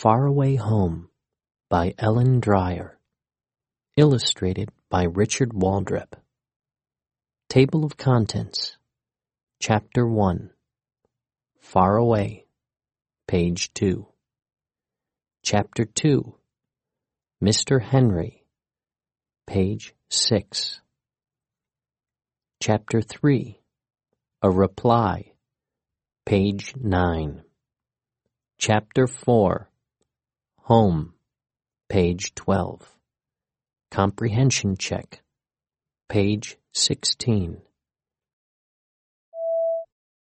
Faraway Home by Ellen Dreyer. Illustrated by Richard Waldrep. Table of Contents. Chapter 1. Far Away. Page 2. Chapter 2. Mr. Henry. Page 6. Chapter 3. A Reply. Page 9. Chapter 4. Home. Page 12. Comprehension Check. Page 16.